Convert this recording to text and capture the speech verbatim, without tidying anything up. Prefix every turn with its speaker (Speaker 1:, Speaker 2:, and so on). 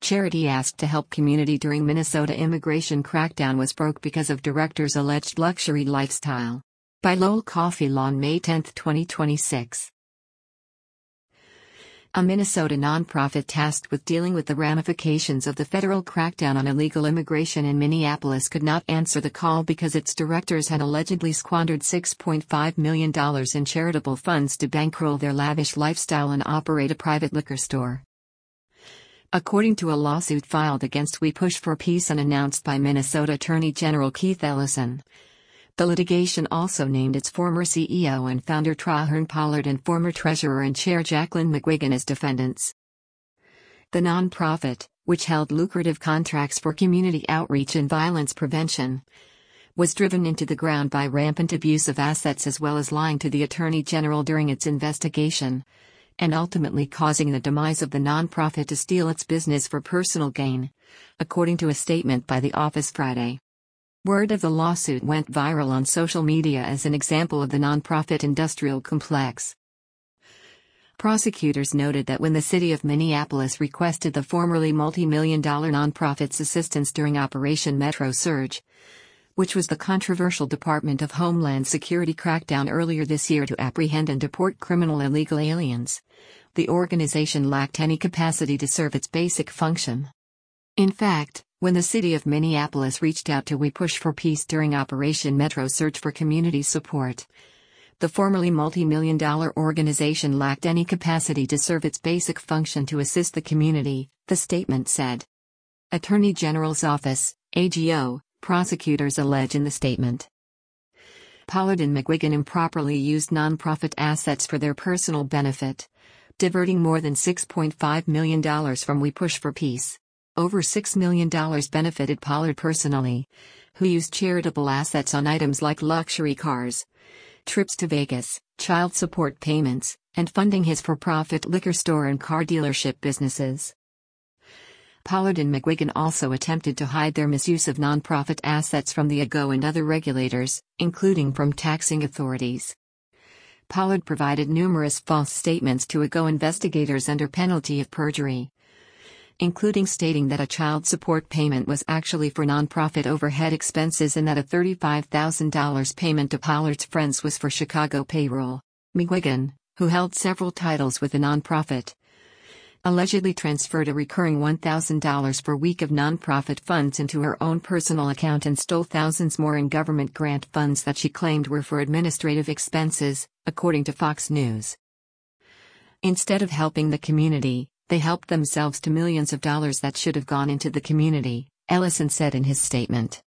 Speaker 1: charity asked to help community during Minnesota immigration crackdown was broke because of director's alleged luxury lifestyle. By Lowell Coffey Law on May tenth, twenty twenty-six. A Minnesota nonprofit tasked with dealing with the ramifications of the federal crackdown on illegal immigration in Minneapolis could not answer the call because its directors had allegedly squandered six point five million dollars in charitable funds to bankroll their lavish lifestyle and operate a private liquor store. According to a lawsuit filed against We Push for Peace and announced by Minnesota Attorney General Keith Ellison. The litigation also named its former C E O and founder Traherne Pollard and former treasurer and chair Jacqueline McGuigan as defendants. The nonprofit, which held lucrative contracts for community outreach and violence prevention, was driven into the ground by rampant abuse of assets as well as lying to the Attorney General during its investigation, and ultimately causing the demise of the nonprofit to steal its business for personal gain, according to a statement by the office Friday. Word of the lawsuit went viral on social media as an example of the nonprofit industrial complex. Prosecutors noted that when the city of Minneapolis requested the formerly multi-million dollar nonprofit's assistance during Operation Metro Surge, which was the controversial Department of Homeland Security crackdown earlier this year to apprehend and deport criminal illegal aliens, the organization lacked any capacity to serve its basic function. In fact, when the city of Minneapolis reached out to We Push for Peace during Operation Metro Surge for community support, the formerly multi-million dollar organization lacked any capacity to serve its basic function to assist the community, the statement said. Attorney General's Office, A G O, prosecutors allege in the statement. Pollard and McGuigan improperly used nonprofit assets for their personal benefit, diverting more than six point five million dollars from We Push for Peace. Over six million dollars benefited Pollard personally, who used charitable assets on items like luxury cars, trips to Vegas, child support payments, and funding his for-profit liquor store and car dealership businesses. Pollard and McGuigan also attempted to hide their misuse of nonprofit assets from the A G O and other regulators, including from taxing authorities. Pollard provided numerous false statements to A G O investigators under penalty of perjury, including stating that a child support payment was actually for nonprofit overhead expenses and that a thirty-five thousand dollars payment to Pollard's friends was for Chicago payroll. McGuigan, who held several titles with the nonprofit, allegedly transferred a recurring one thousand dollars per week of nonprofit funds into her own personal account and stole thousands more in government grant funds that she claimed were for administrative expenses, according to Fox News. Instead of helping the community, they helped themselves to millions of dollars that should have gone into the community, Ellison said in his statement.